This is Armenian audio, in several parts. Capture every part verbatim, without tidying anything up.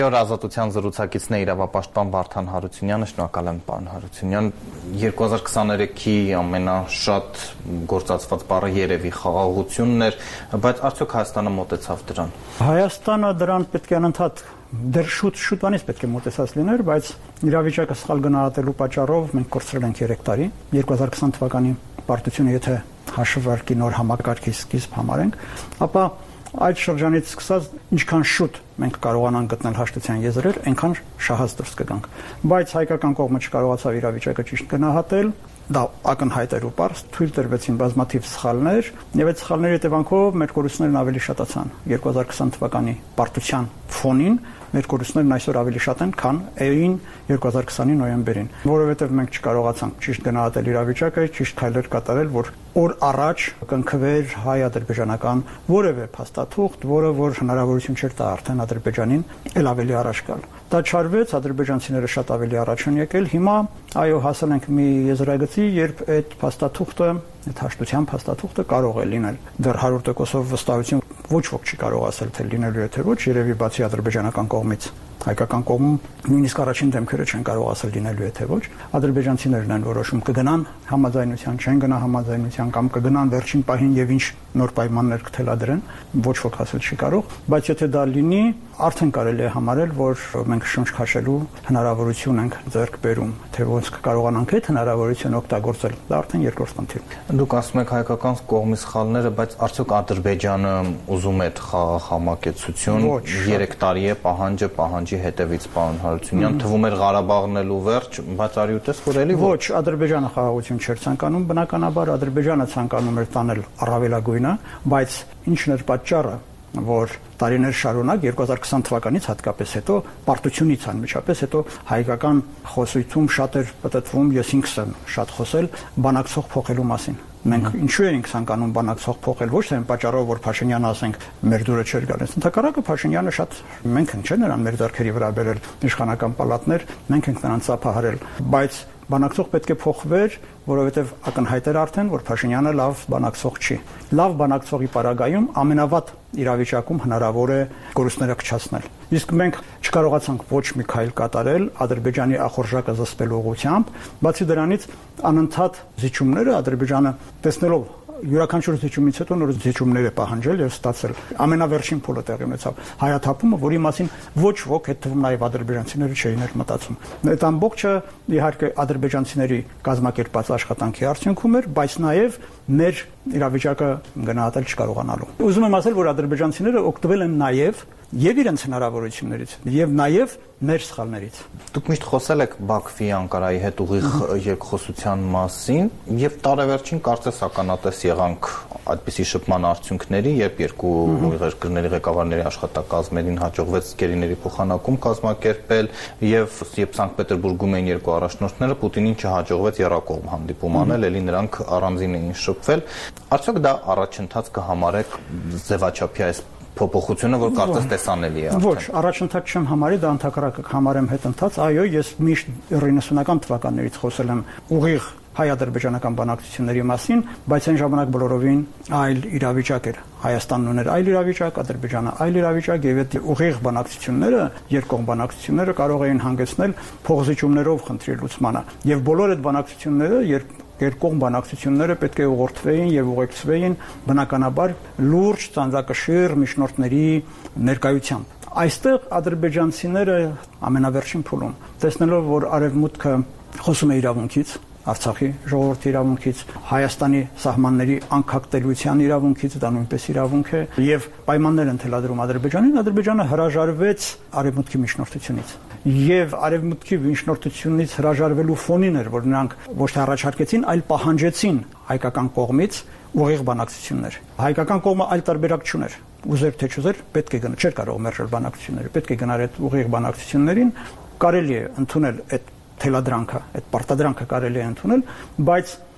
Որ ազատության զրուցակիցն է իրավապաշտպան Վարդան Հարությունյանը, շնորհակալ եմ պարոն Հարությունյան։ երկու հազար քսաներեքի ամենաշատ գործածված բառը երևի խաղաղությունն էր, բայց արդյոք Հայաստանը մոտեցավ դրան։ Հայաստանը դրան պետք է անընդհատ դեռ շուտ շուտվանից պետք է մոտեցած լիներ, բայց իրավիճակը սխալ գնահատելու պատճառով մենք կորցրել ենք երեք տարի։ երկու հազար քսան թվականի պարտությունը եթե հաշվարկի նոր համակարգի սկիզբ համարենք, ապա այդ շրջանից սկսած ինչքան շուտ մենք կարողանանք գտնել հաշտության եզրեր, այնքան շահած դուրս կգանք։ Բայց հայկական կողմը չկարողացավ իրավիճակը ճիշտ գնահատել, դա ակնհայտ էր ու պարզ, թույլ տրվեցին բազմաթիվ սխալներ, եւ այդ սխալների հետևանքով մեր կորուստներն ավելի շատացան։ երկու հազար քսան թվականի պարտության ֆոնին մեր կորուստներն այսօր ավելի շատ են, քան էին երկու հազար քսանի նոյեմբերին, որովհետև մենք չկարողացանք ճիշտ գնահատել իրավիճակը, ճիշտ քայլեր կատարել, որ օր առաջ կընկվեր հայ-ադրբեջանական որևէ փաստաթուղթ, որը որ հնարավորություն չէր տա արդեն Ադրբեջանին ել ավելի առաջ գալ։ Դա չարվեց, ադրբեջանցիները շատ ավելի առաջ են եկել։ Հիմա այո, հասել ենք մի եզրագծի, երբ այդ փաստաթուղթը, այդ հաշտության փաստաթուղթը կարող է լինել։ Դեռ հարյուր տոկոսով վստահություն ոչ ոք չի կարող ասել, թե լինելու է թե ոչ, երևի բացի ադրբեջանական կողմից, հայկական կողմում նույնիսկ առաջին դեմքերը չեն կարող ասել լինելու է թե ոչ։ Ադրբեջանցիներն են որոշում կգնան համաձայնության, չեն գնա համաձայնության կամ կգնան վերջին պահին եւ ինչ նոր պայմաններ կթելադրեն, ոչ ոք ասել չի կարող, բայց եթե դա լինի, արդեն կարելի է համարել, որ մենք շունչ քաշելու հնարավորություն ենք ձեռք բերում, թե ոնց կկարողանանք այդ հնարավորությունը օգտագործել, դա արդեն երկրորդ խնդիրն է։ Դուք ասում եք հայկական կողմի սխալները, բայց արդյոք Ադրբեջանը ուզում է խաղաղ համակեցություն, երեք տարի է պահանջը պահանջի հետևից պարոն Հարությունյան, թվում էր Ղարաբաղն էլ ու վերջ, բայց արի ուտես որ էլի ոչ, Ադրբեջանը խաղաղություն չէր ցանկանում, բնականաբար Ադրբեջանը ցանկանում էր տանել առավելագույնը, բայց ինչն էր պատճառը, որ տարիներ շարունակ երկու հազար քսան թվականից հատկապես հետո պարտությունից անմիջապես հետո հայկական խոսույթում շատ էր պատտվում, ես ինքս եմ շատ խոսել բանակցող փոխելու մասին։ Մենք ինչու էինք ցանկանում բանակցող փոխել, ոչ թե այն պատճառով, որ Փաշինյանը ասենք մեր դուրը չէր գալիս։ Ընդհակառակը Փաշինյանը շատ մենք ենք չէ նրան մեր ձեռքերի վրա բերել իշխանական պալատներ, մենք ենք նրան ծափահարել, բայց բանակցող պետք է փոխվեր, որովհետև ակնհայտ էր արդեն, որ Փաշինյանը լավ բանակցող չի։ Լավ բանակցողի պարագայում ամենավատ իրավիճակում հնարավոր է կորուստները փչացնել։ Իսկ մենք չկարողացանք ոչ մի քայլ կատարել Ադրբեջանի ախորժակը զսպելու ուղղությամբ, բացի դրանից անընդհատ զիջումները Ադրբեջանը տեսնելով յուրաքանչյուր զիջումից հետո նոր զիջումներ է պահանջել եւ ստացել ամենավերջին փուլը տեղի ունեցավ հայաթափումը, որի մասին ոչ ոք այդ թվում նաեւ ադրբեջանցիները չէին էլ մտածում։ Այդ ամբողջը իհարկե ադրբեջանցիների կազմակերպած աշխատանքի արդյունքում էր, բայց նաեւ մեր իրավիճակը գնահատել չկարողանալու։ Ուզում եմ ասել, որ ադրբեջանցիները օգտվել են նաեւ եւ իրենց հնարավորություններից եւ նաեւ մեր սխալներից։ Դուք միշտ խոսել եք Բաքվի Անկարայի հետ ուղիղ երկխոսության մասին եւ տարեվերջին կարծես ականատես եղանք այդպիսի շփման արդյունքների, երբ երկու երկրների ղեկավարների աշխատակազմերին հաջողվեց գերիների փոխանակում կազմակերպել եւ երբ Սանկտ Պետերբուրգում էին երկու առաջնորդները, Պուտինին չհաջողվեց եռակողմ հանդիպում անել, ելի նրանք առանձին էին շփվել։ Արդյոք դա առաջընթաց կհամարեք ձևաչափի այս փոփոխությունը, որ կարծես տեսանելի է արդեն։ Ոչ, առաջընթաց չեմ համարի, դա ընդհակառակը համարեմ հետընթաց։ Այո, ես միշտ իննսունական թվականներից խոսել եմ ուղիղ հայ-ադրբեջանական բանակցությունների մասին, բայց այն ժամանակ բոլորովին այլ իրավիճակ էր։ Հայաստանն ուներ այլ իրավիճակ, Ադրբեջանը այլ իրավիճակ, եւ այդ ուղիղ բանակցությունները, երկկողմ բանակցությունները կարող էին հանգեցնել փոխզիջումներով խնդրի լուծմանը։ Եվ բոլոր այդ բանակցությունները, երբ երկկողմ բանակցությունները պետք է ուղղորդվեին եւ ուղեկցվեին բնականաբար լուրջ ծանրակշիռ միջնորդների ներկայությամբ։ Այստեղ ադրբեջանցիները ամենավերջին փուլում տեսնելով, որ արևմուտքը խոսում է իրավունքից, Արցախի ժողովրդի իրավունքից, Հայաստանի սահմանների անկախտելիության իրավունքից, դա նույնպես իրավունք է, եւ պայմաններ են թելադրում Ադրբեջանին, Ադրբեջանը հրաժարվեց արևմուտքի միջնորդությունից։ Եվ արևմուտքի միջնորդությունից հրաժարվելու ֆոնին էր, որ նրանք ոչ թե առաջարկեցին, այլ պահանջեցին հայկական կողմից ուղիղ բանակցություններ։ Հայկական կողմը այլ տարբերակ չուներ։ Ուզեր թե չուզեր, պետք է գնա, չէր կարող մերժել բանակցությունները, պետք է գնար այդ ուղիղ բանակցություններին, կարելի է ընդունել այդ թելադրանքը, այդ պարտադրանքը կարելի է ընդունել, բայց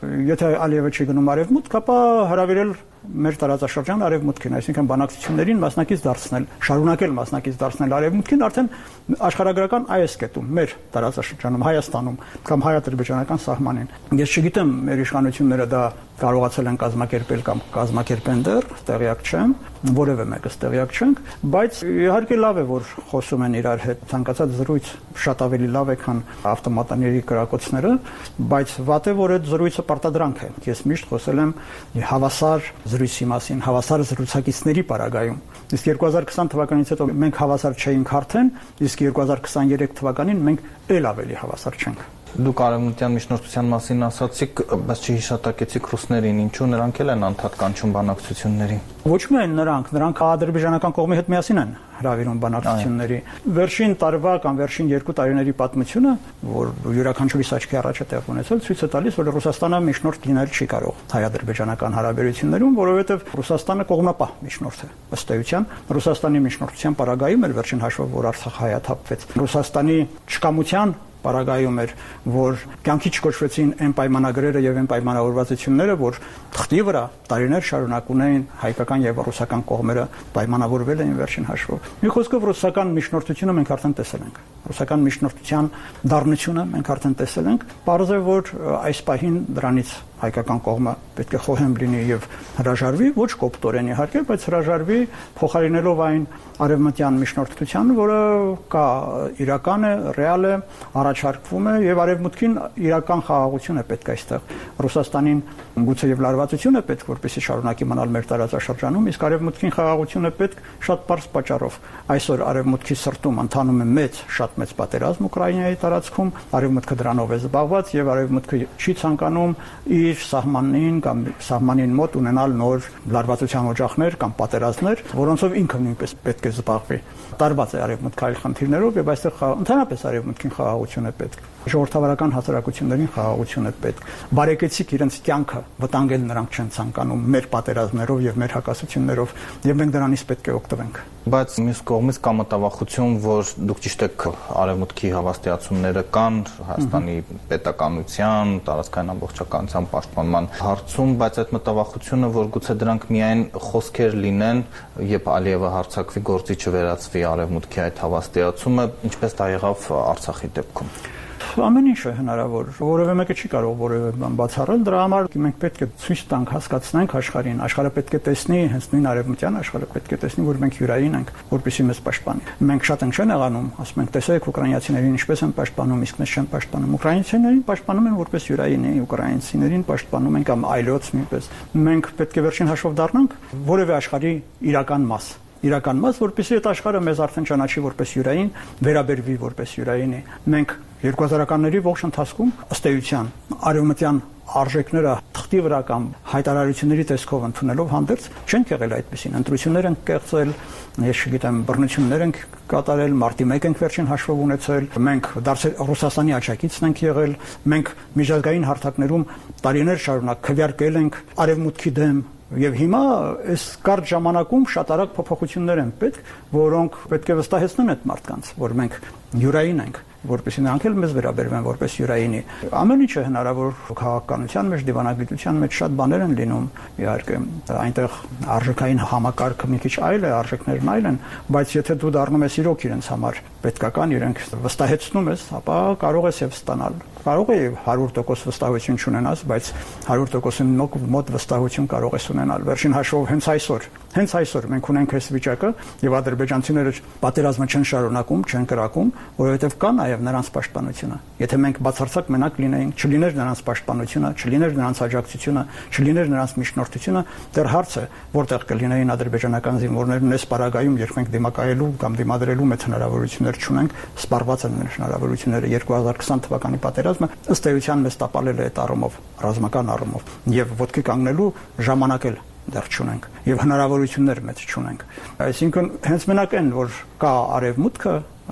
եթե Ալիևը չի գնում արևմուտք, ապա հրավիրել մեր տարածաշրջան արևմուտքին, այսինքն բանակցություններին մասնակից դարձնել, շարունակել մասնակից դարձնել արևմուտքին արդեն աշխարհագրական այս կետում, մեր տարածաշրջանում, Հայաստանում կամ հայ-ադրբեջանական սահմանին։ Ես չգիտեմ, մեր իշխանությունները դա կարողացել են կազմակերպել կամ կազմակերպեն դեռ, տեղյակ չեմ, որևէ մեկս տեղյակ չենք, բայց իհարկե լավ է, որ խոսում են իրար հետ, ցանկացած զրույց շատ ավելի լավ է, քան ավտոմատների կրակոցները, բայց վատ է, որ այդ զրույցը պարտադրանք է։ Ես միշտ խոսել եմ հավասար զրույցի մասին, հավասար զրուցակիցների պարագայում։ Իսկ երկու հազար քսան թվականից հետո մենք հավասար չէինք արդեն, իսկ երկու հազար քսաներեք թվականին մենք ել ավելի հավասար չենք։ Դուք արևմտյան միջնորդության մասին ասացիք, բայց չհիշատակեցիք ռուսներին, ինչու նրանք էլ են անդադ կանչում բանակցությունների։ Ոչ միայն նրանք, նրանք ադրբեջանական կողմի հետ միասին են հրավիրում բանակցությունների։ Վերջին տարվա կամ վերջին երկու տարիների պատմությունը, որ յուրաքանչյուրի աչքի առաջ է տեղ ունեցել, ցույց է տալիս, որ Ռուսաստանը միջնորդ լինել չի կարող հայ-ադրբեջանական հարաբերություններում, որովհետև Ռուսաստանը կողմնապահ միջնորդ է։ Ըստ էության, Ռուսաստանի միջնորդության պարագայում էր վերջին հաշվով, որ Արցախ հայաթափվեց։ Ռուսաստանի չկամության պարագայում էր, որ կյանքի չկոչվեցին այն պայմանագրերը եւ այն պայմանավորվածությունները, որ թղթի վրա տարիներ շարունակ ունեին հայկական եւ ռուսական կողմերը պայմանավորվել էին վերջին հաշվով։ Մի խոսքով ռուսական միջնորդությունը մենք արդեն տեսել ենք։ Ռուսական միջնորդության դառնությունը մենք արդեն տեսել ենք։ Պարզ է, որ այս պահին դրանից հայկական կողմը պետք է խոհեմ լինի եւ հրաժարվի, ոչ կոպտորեն իհարկե, բայց հրաժարվի փոխարինելով այն արևմտյան միջնորդության, որը կա իրական է, ռեալ է, առաջարկվում է եւ արևմուտքին իրական խաղաղություն է պետք այստեղ։ Ռուսաստանին գուցե եւ լարվածություն է պետք, որպեսզի շարունակի մնալ մեր տարածաշրջանում, իսկ արևմուտքին խաղաղություն է պետք շատ པարզ պատճառով։ Այսօր արևմուտքի սրտում ընթանում է մեծ, շատ մեծ պատերազմ Ուկրաինայի տարածքում, արևմուտքը դրանով է զբաղված եւ արևմուտքը չի ցանկանում իր սահմանին կամ սահմանին մոտ ունենալ նոր լարվածության օջախներ կամ պատերազմներ, որոնցով ինքը նույնպես պետք է զբաղվի։ Տարված է արևմուտքը այլ խնդիրներով եւ այստեղ ընդհանրապես արևմուտքին խաղաղություն է պետք։ Ժողովրդավարական հասարակություններին խաղաղություն է պետք։ Բարեկեցիկ իրենց կյանքը վտանգել նրանք չեն ցանկանում մեր պատերազմներով եւ մեր հակասություններով եւ մենք դրանից պետք է օգտվենք։ Բայց մյուս կողմից կա մտավախություն, որ դուք ճիշտ եք, արևմուտքի հավաստիացումները կան Հայաստանի պետականության, տարածքային ամբողջականության պաշտպանման հարցում, բայց այդ մտավախությունը, որ գուցե դրանք միայն խոսքեր լինեն, երբ Ալիևը հարձակվի, գործի չվերածվի արևմուտքի այդ հավաստիացումը, ինչպես դա եղավ Արցախի դեպքում։ Ամեն ինչ է հնարավոր, որևէ մեկը չի կարող որևէ բան բացառել, դրա համար մենք պետք է ցույց տանք, հասկացնենք աշխարհին, աշխարհը պետք է տեսնի, հենց նույն արևմտյան աշխարհը պետք է տեսնի, որ մենք յուրային ենք, որպեսզի մեզ պաշտպանի։ Մենք շատ ենք չեն եղանում, ասում ենք, տեսեք ուկրաինացիներին ինչպես են պաշտպանում, իսկ մեզ չեն պաշտպանում։ Ուկրաինացիներին պաշտպանում են որպես յուրայինի, ուկրաինացիներին պաշտպանում են կամ այլոց նույնպես։ Մենք պետք է վերջին հաշվով դառնանք որևէ աշխարհի իրական մաս իրական մաս, որպեսզի այդ աշխարհը մեզ արդեն ճանաչի որպես յուրային, վերաբերվի որպես յուրայինի։ Մենք երկու հազարականների ողջ ընթացքում ըստ էության արևմտյան արժեքները թղթի վրա կամ հայտարարությունների տեսքով ընդունելով հանդերձ չենք եղել այդպեսին։ Ընտրություններ են կեղծել, ես չգիտեմ, բռնություններ են կատարել, մարտի մեկ ենք վերջին հաշվով ունեցել, մենք դարձել Ռուսաստանի աջակիցն ենք եղել, մենք միջազգային հարթակներում տարիներ շարունակ քվեարկել ենք արևմուտքի դեմ։ Եվ հիմա այս կարճ ժամանակում շատ արագ փոփոխություններ են պետք, որոնք պետք է վստահեցնեն այդ մարդկանց, որ մենք յուրային ենք, որպեսզի նրանք էլ մեզ վերաբերվեն որպես յուրայինի։ Ամեն ինչ է հնարավոր քաղաքականության մեջ, դիվանագիտության մեջ շատ բաներ են լինում, իհարկե, այնտեղ արժեքային համակարգը մի քիչ այլ է, արժեքներն այլ են, բայց եթե դու դառնում ես իրոք իրենց համար պետքական, իրենք վստահեցնում ես, ապա կարող ես եւ ստանալ։ Կարող է հարյուր տոկոս վստահություն չունենաս, բայց հարյուր տոկոսի մոտ վստահություն կարող ես ունենալ։ Վերջին հաշվով հենց այսօր, հենց այսօր մենք ունենք այս վիճակը եւ ադրբեջանցիները պատերազմը չեն շարունակում, չեն կրակում, որովհետեւ կա նաեւ նրանց պաշտպանությունը։ Եթե մենք բացարձակ մենակ լինեինք, չլիներ նրանց պաշտպանությունը, չլիներ նրանց աջակցությունը, չլիներ նրանց միջնորդությունը, դեռ հարց է, որտեղ կլինեին ադրբեջանական զինվորներն այս պարագայում, երբ մենք դիմակայելու կամ դիմադրելու մեծ հնարավորություններ չունենք, սպառված են մեր հնարավորությունները երկու հազար քսան թվականի պատերազմը ըստ էության մեզ տապալել է այդ առումով, ռազմական առումով, եւ ոտքի կանգնելու ժամանակ էլ դեռ չունենք եւ հնարավորություններ մեծ չունենք։ Այսինքն հենց մենակ այն, որ կա արևմուտքը,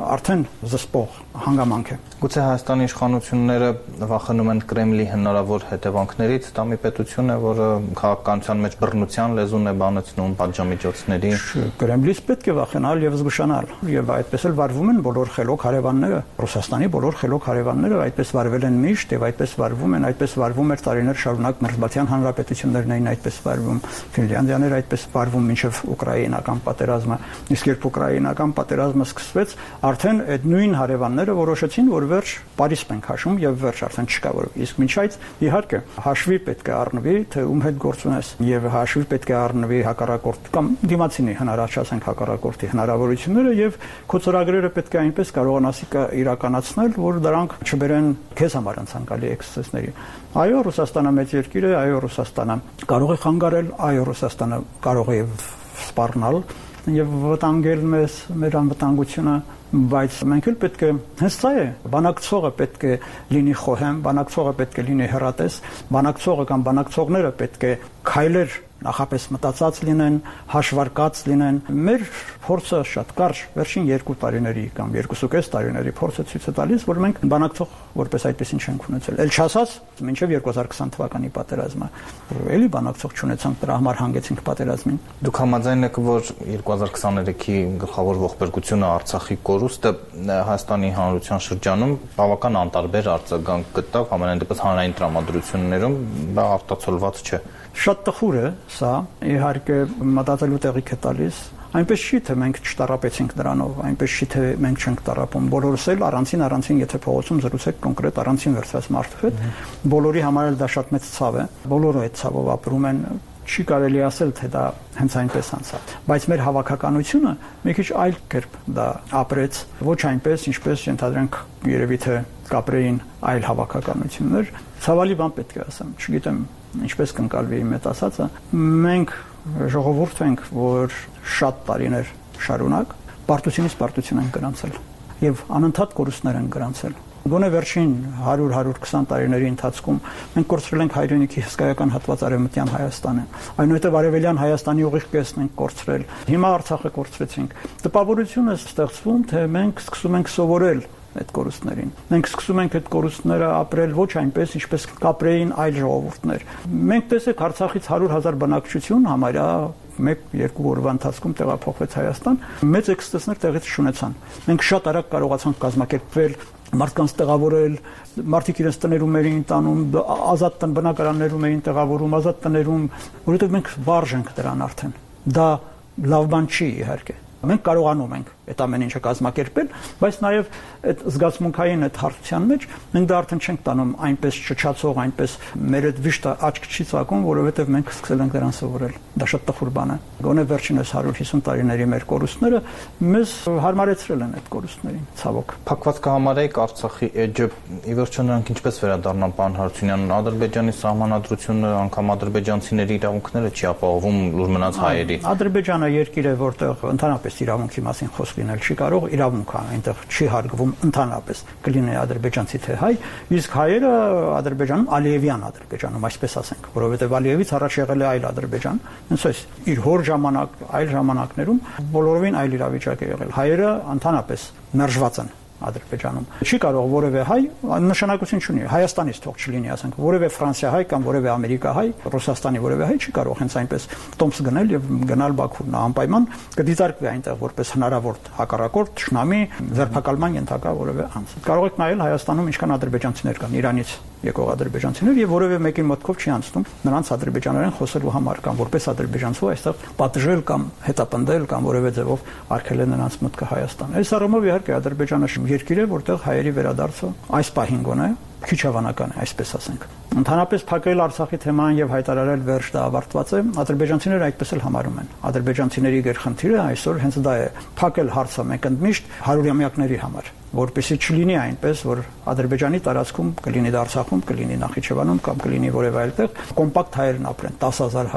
արդեն զսպող հանգամանք է։ Գուցե Հայաստանի իշխանությունները վախենում են Կրեմլի հնարավոր հետևանքներից, դա մի պետություն է, որը քաղաքականության մեջ բռնության լեզուն է բանեցնում պատժամիջոցների։ Կրեմլից պետք է վախենալ եւ զգուշանալ, եւ այդպես էլ վարվում են բոլոր խելոք հարևանները, Ռուսաստանի բոլոր խելոք հարևանները այդպես վարվել են միշտ եւ այդպես վարվում են, այդպես վարվում էր տարիներ շարունակ Մերձբալթյան հանրապետություններն էին այդպես վարվում, Ֆինլանդիաները այդպես վարվում մինչև ուկրաինական պատերազմը, իսկ երբ ուկրաինական պատերազմը սկսվեց, արդեն այդ նույն հարևանները որոշեցին, որ վերջ Փարիզ ենք հաշվում եւ վերջ արդեն չկա որ իսկ մինչ այդ իհարկե հաշվի պետք է առնվի թե ում հետ գործ ունես եւ հաշվի պետք է առնվի հակառակորդ կամ դիմացինի հնարավորացնենք հակառակորդի հնարավորությունները եւ քո ծրագրերը պետք է այնպես կարողանաս իրականացնել, որ դրանք չբերեն քեզ համար անցանկալի էքսցեսների։ Այո, Ռուսաստանը մեծ երկիր է, այո, Ռուսաստանը կարող է խանգարել, այո, Ռուսաստանը կարող է սպառնալ եւ վտանգել մեզ մեր անվտանգությունը, բայց մենք էլ պետք է հենց դա է բանակցողը պետք է լինի խոհեմ, բանակցողը պետք է լինի հեռատես, բանակցողը կամ բանակցողները պետք է քայլեր նախապես մտածած լինեն, հաշվարկած լինեն։ Մեր փորձը շատ կարճ վերջին երկու տարիների կամ երկուսուկես տարիների փորձը ցույց է տալիս, որ մենք բանակցող որպես այդպեսին չենք ունեցել։ Էլ չասած մինչև երկու հազար քսան թվականի պատերազմը էլի բանակցող չունեցանք, դրա համար հանգեցինք պատերազմին։ Դուք համաձայն եք, որ երկու հազար քսաներեքի գլխավոր ողբերգությունը Արցախի կորուստը Հայաստանի հանրության շրջանում բավական անտարբեր արձագանք գտավ, համենայն դեպս հանրային տրամադրություններում, դա արտացոլված չէ։ Շատ տխուր է սա, իհարկե մտածելու տեղիք է տալիս։ Այնպես չի թե մենք չտարապեցինք դրանով, այնպես չի թե մենք չենք տարապում։ Բոլորս էլ առանցին առանցին եթե փողոցում զրուցեք կոնկրետ առանցին վերցրած մարդու հետ, բոլորի համար էլ դա շատ մեծ ցավ է։ Բոլորը այդ ցավով ապրում են, չի կարելի ասել թե դա հենց այնպես անցավ, բայց մեր հավաքականությունը մի քիչ այլ կերպ դա ապրեց, ոչ այնպես, ինչպես ենթադրենք երևի թե կապրեին այլ հավաքականություններ։ Ցավալի բան պետք է ասեմ, չգիտեմ ինչպես կընկալվի իմ այդ ասածը, մենք ժողովուրդ ենք, որ շատ տարիներ շարունակ պարտությունից պարտություն են գրանցել եւ անընդհատ կորուստներ են գրանցել։ Գոնե վերջին հարյուր հարյուր քսան տարիների ընթացքում մենք կորցրել ենք հայրենիքի հսկայական հատված արևմտյան Հայաստանը, այնուհետև արևելյան Հայաստանի ուղիղ կեսն ենք կորցրել, հիմա Արցախը կորցրեցինք։ Տպավորությունը ստեղծվում, թե մենք սկսում ենք սովորել այդ կորուստներին։ Մենք սկսում ենք այդ կորուստները ապրել ոչ այնպես, ինչպես կապրեին այլ ժողովուրդներ։ Մենք տեսեք Արցախից հարյուր հազար բնակչություն համարյա մեկ-երկու օրվա ընթացքում տեղափոխվեց Հայաստան, մեծ էքսցեսներ տեղից չունեցան։ Մենք շատ արագ կարողացանք կազմակերպվել, մարդկանց տեղավորել, մարդիկ իրենց տներում էին տանում, ազատ տնային բնակարաններում էին տեղավորում, ազատ տներում, որովհետև մենք վարժ ենք դրան արդեն։ Դա լավ բան չի իհարկե։ Մենք կարողանում ենք այդ ամեն ինչը կազմակերպել, բայց նաև այդ զգացմունքային այդ հարթության մեջ մենք դա արդեն չենք տանում այնպես չչացող, այնպես մեր այդ վիշտը աչք չի ծակում, որովհետև մենք սկսել ենք դրան սովորել։ Դա շատ տխուր բան է։ Գոնե վերջինս հարյուր հիսուն տարիների մեր կորուստները մեզ հարմարեցրել են այդ կորուստներին, ցավոք։ Փակված կհամարեիք Արցախի էջը, ի վերջո նրանք ինչպես վերադառնան, պարոն Հարությունյան, Ադրբեջանի սահմանադրությունը, անգամ ադրբեջանցիների իրավունքները չի ապահովում լուր մնաց հայերի։ Ադրբեջանը երկիր է, որտեղ ընդհանրապես իրավունքի մասին խոսք լինել չի կարող, իրավունքը այնտեղ չի հարգվում ընդհանրապես, կլինի ադրբեջանցի թե հայ, իսկ հայերը Ադրբեջանում, Ալիևյան Ադրբեջանում, այսպես ասենք, որովհետև Ալիևից առաջ եղել է այլ Ադրբեջան, հենց այս իր հոր ժամանակ, այլ ժամանակներում բոլորովին այլ իրավիճակ է եղել։ Հայերը ընդհանրապես մերժված են Ադրբեջանում։ Չի կարող որևէ հայ նշանակություն չունի։ Հայաստանից թող չլինի, ասենք, որևէ Ֆրանսիա հայ կամ որևէ Ամերիկա հայ, Ռուսաստանի որևէ հայ չի կարող հենց այնպես տոմս գնել եւ գնալ Բաքու։ Նա անպայման կդիտարկվի այնտեղ որպես հնարավոր հակառակորդ, թշնամի, ձերբակալման ենթակա որևէ անձ։ Կարող եք նայել Հայաստանում ինչքան ադրբեջանցիներ կան, Իրանից եկող ադրբեջանցիներ եւ որևէ մեկի մտքով չի անցնում նրանց ադրբեջաներեն խոսելու համար կամ որպես ադրբեջանցու այստեղ պատժել կամ հետապնդել կամ որևէ ձևով արգելել նրանց մտքը Հայաստան։ Այս առումով իհարկե Ադրբեջանը երկիր է, որտեղ հայերի վերադարձը այս պահին գոնե քիչ հավանական է, այսպես ասենք։ Ընդհանրապես փակել Արցախի թեման եւ հայտարարել վերջ դա ավարտված է, ադրբեջանցիները այդպես էլ համարում են։ Ադրբեջանցիների գերխնդիրը այսօր հենց դա է՝ փակել հարցը մեկընդմիշտ հարյուրամյակների համար, որպեսզի չլինի այնպես, որ Ադրբեջանի տարածքում կլինի դա Արցախում, կլինի Նախիջևանում կամ կլինի որևէ այլ տեղ կոմպակտ հայերն ապրեն, տասը հազար հայ,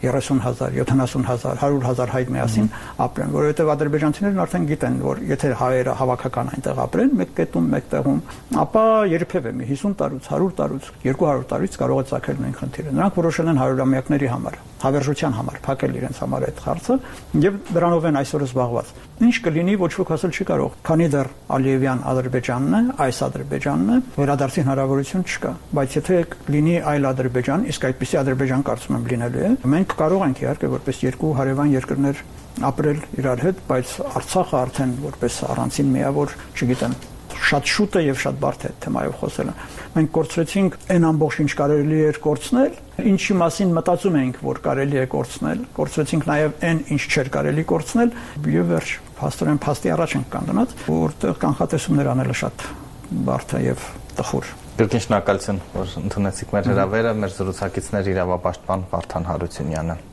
երեսուն հազար, յոթանասուն հազար, հարյուր հազար հայ միասին ապրեն, որովհետև ադրբեջանցիներն արդեն գիտեն, որ եթե հայերը հավաքական այնտեղ ապրեն, մեկ կետում, մեկ տեղում, ապա երբևէ մի հիսուն տարուց, հարյուր տարուց, երկու հարյուր տարուց կարող է ծագել նույն խնդիրը։ Նրանք որոշել են հարյուրամյակների համար, հավերժության համար, փակել իրենց համար այդ հարցը եւ դրանով են այսօր զբաղված։ Ինչ կլինի, ոչ ոք ասել չի կարող, քանի դեռ Ալիևյան Ադրբեջանն է, այս Ադրբեջանն է, վերադարձի հնարավորություն չկա, բայց եթե լինի այլ Ադրբեջան, իսկ այդպիսի Ադրբեջան կարծում եմ լինելու է, մենք կարող ենք իհարկե որպես երկու հարևան երկրներ ապրել իրար հետ, բայց Արցախը արդեն որպես առանցին միավոր, չգիտեմ, շատ շուտ է եւ շատ բարդ է թեմայով խոսելը։ Մենք կորցրեցինք այն ամբողջ ինչ կարելի էր կորցնել, ինչի մասին մտածում էինք, որ կարելի է կորցնել, կորցրեցինք նաեւ այն, ինչ չէր կարելի կորցնել, եւ վերջ, փաստորեն փաստի առաջ ենք կանգնած, որտեղ կանխատեսումներ անելը շատ բարդ է եւ տխուր։ Կրկին շնորհակալություն, որ ընդունեցիք մեր հրավերը, մեր զրուցակիցներ իրավապաշտպան Վարդան Հարությունյանը։